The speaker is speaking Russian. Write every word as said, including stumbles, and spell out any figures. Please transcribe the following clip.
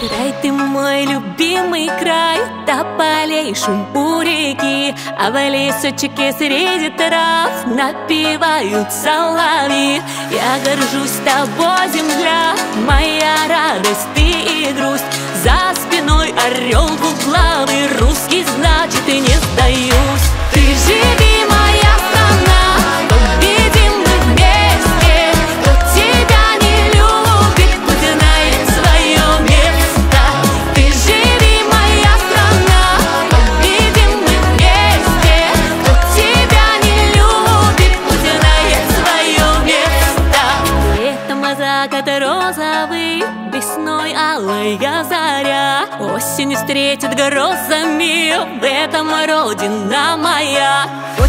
Край ты мой любимый край, тополей шум у реки, а в лесочке среди трав напевают соловьи. Я горжусь тобой, земля, моя радость, ты и грусть. За спиной орел двуглавый, русский, значит и не сдаюсь. Ты живи, моя страна, победим мы вместе. Кто тебя не любит, пусть знает свое место. Ты живи, моя страна, победим мы вместе. Кто тебя не любит, пусть знает свое место. Летом закат розовый, весной алая заря, осень встретит грозами, в этом родина моя.